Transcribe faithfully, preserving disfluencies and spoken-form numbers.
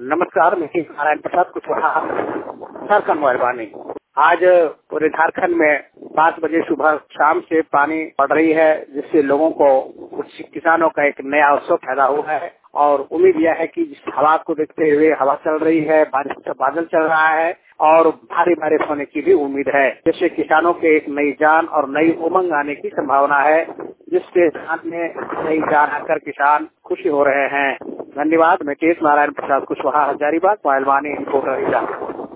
नमस्कार, मैं नारायण प्रसाद कुशवाहा, झारखंड मेहरबानी। आज पूरे झारखंड में पाँच बजे सुबह शाम से पानी पड़ रही है, जिससे लोगों को, कुछ किसानों का एक नया अवसर पैदा हुआ है और उम्मीद यह है कि जिस हवा को देखते हुए हवा चल रही है, बारिश का बादल चल रहा है और भारी बारिश होने की भी उम्मीद है, जिससे किसानों के एक नई जान और नई उमंग आने की संभावना है, जिससे धान में नई जान आकर किसान खुशी हो रहे हैं। धन्यवाद। मैं केश नारायण प्रसाद कुशवाहा, हजारीबाग, मेहरबानी।